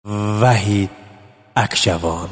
وحید اکشوان.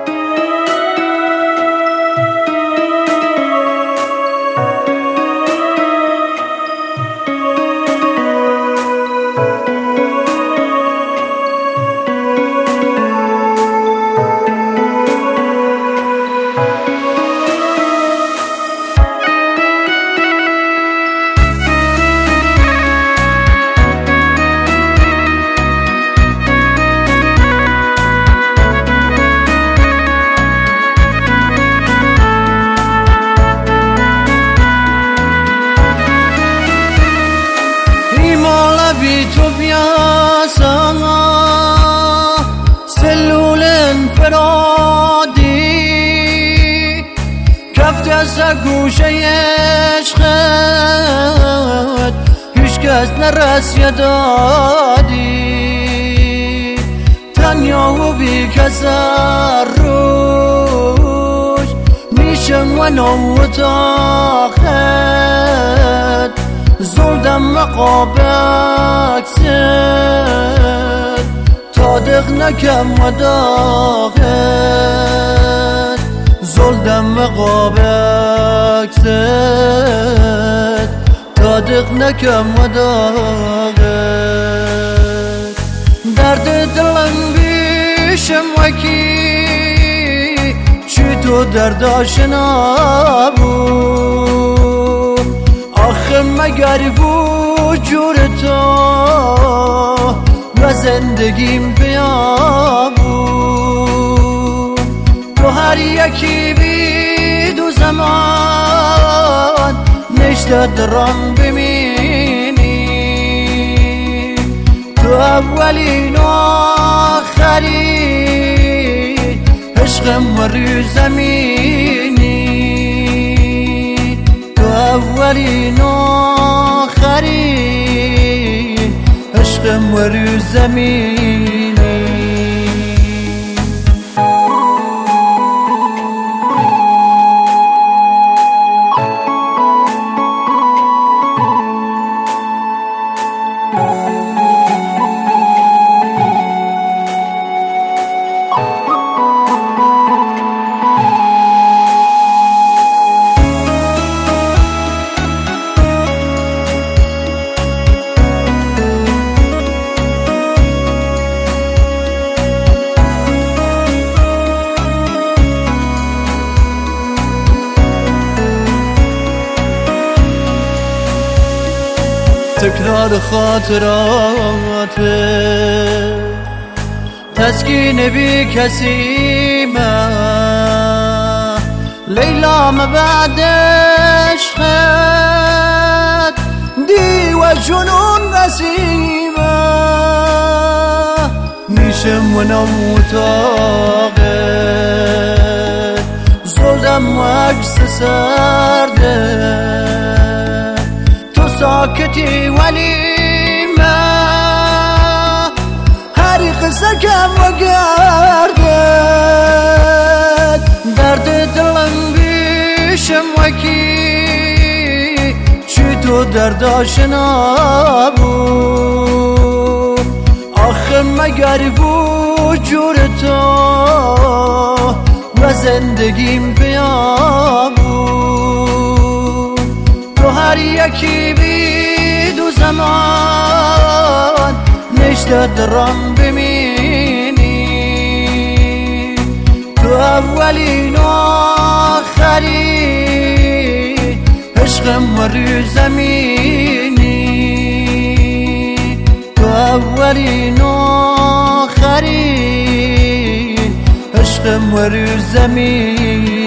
تو بیاسا سلول انفرادی کفت از گوشه عشقت هیچ کس نرسیه دادی تنیا و بی کس روش میشم و نوتاخت زلدم مقابك سد تادق نكم وداغت زلدم مقابك سد تادق نكم وداغت درد دلم بیشم وکی چی تو درد آشنا بود آخه مگر وجود تو و زندگیم بیا بود تو هر یکی بی دو زمان نشته درم ببینی تو اولین و آخرین عشقم و روی زمینی اولین و آخرین عشقم و روی زمینی تکرار خاطرات تسکین بی کسی من لیلا ما بعد عشقت دی و جنون نسیمه میشم و نموتاقت زلدم و عکس سرده ساکتی ولی من هر قصه کم و گردد درد دلم بیشم وکی چی تو درد آشنا بود آخه مگر وجود تو و زندگیم بیا بود تو هر یکی بی دو زمان نشته درم ببینی تو اولین و آخرین عشقم و روی زمینی تو اولین و آخرین عشقم و روی زمینی